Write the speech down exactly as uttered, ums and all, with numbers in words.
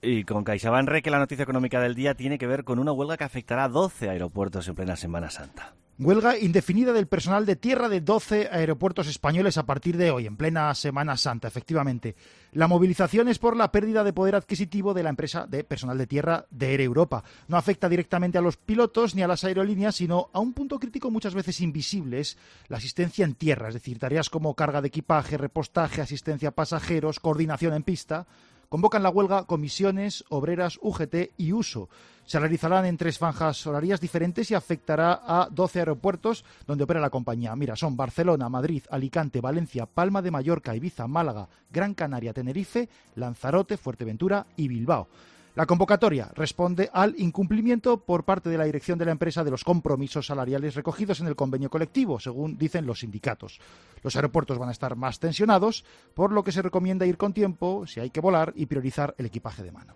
Y con CaixaBank Re, que la noticia económica del día tiene que ver con una huelga que afectará a doce aeropuertos en plena Semana Santa. Huelga indefinida del personal de tierra de doce aeropuertos españoles a partir de hoy, en plena Semana Santa, efectivamente. La movilización es por la pérdida de poder adquisitivo de la empresa de personal de tierra de Air Europa. No afecta directamente a los pilotos ni a las aerolíneas, sino a un punto crítico muchas veces invisible, es la asistencia en tierra, es decir, tareas como carga de equipaje, repostaje, asistencia a pasajeros, coordinación en pista. Convocan la huelga comisiones, obreras, U G T y Uso. Se realizarán en tres franjas horarias diferentes y afectará a doce aeropuertos donde opera la compañía. Mira, son Barcelona, Madrid, Alicante, Valencia, Palma de Mallorca, Ibiza, Málaga, Gran Canaria, Tenerife, Lanzarote, Fuerteventura y Bilbao. La convocatoria responde al incumplimiento por parte de la dirección de la empresa de los compromisos salariales recogidos en el convenio colectivo, según dicen los sindicatos. Los aeropuertos van a estar más tensionados, por lo que se recomienda ir con tiempo, si hay que volar, y priorizar el equipaje de mano.